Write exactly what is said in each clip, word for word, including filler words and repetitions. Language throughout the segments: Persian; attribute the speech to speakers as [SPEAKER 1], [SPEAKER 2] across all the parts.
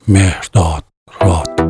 [SPEAKER 1] مهرداد راد.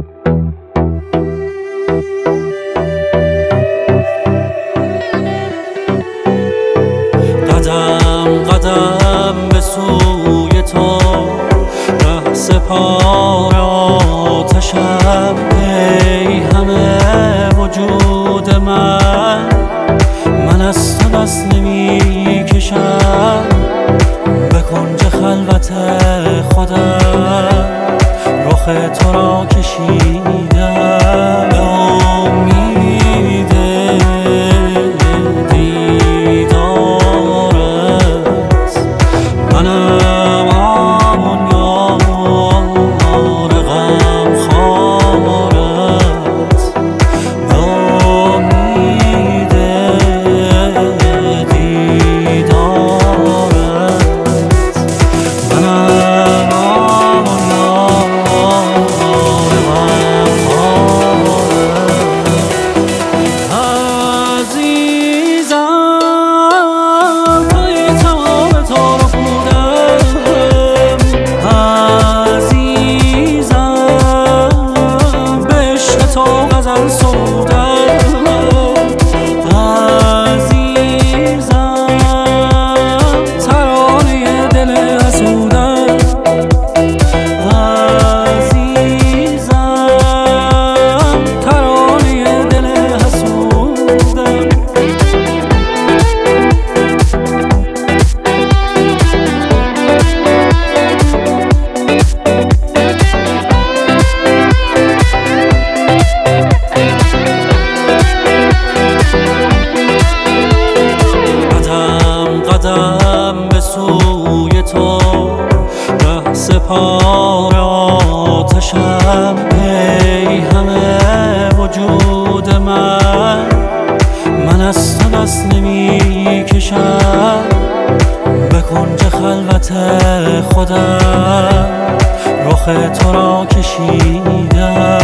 [SPEAKER 2] قدم قدم به سوی تو ره سپار آتشم، ای همه وجود من من از تو دست نمی کشم. به کنج خلوت خودم رخ تو را کشیدم، به امید دیدارت. منم آن یار غمخوارت، به امید دیدارت. منم آن یار غمخوارت. عزیزم توی تمام تار و پودم، عزیزم به عشق تو غزل سرودم، عزیزم ترانه دل حسودم، عزیزم ترانه دل حسودم. قدم قدم به سوی تو ره سپار آتشم، ای همه وجود من من از تو دست نمی کشم. به کنج خلوت خودم رخ تو را کشیدم،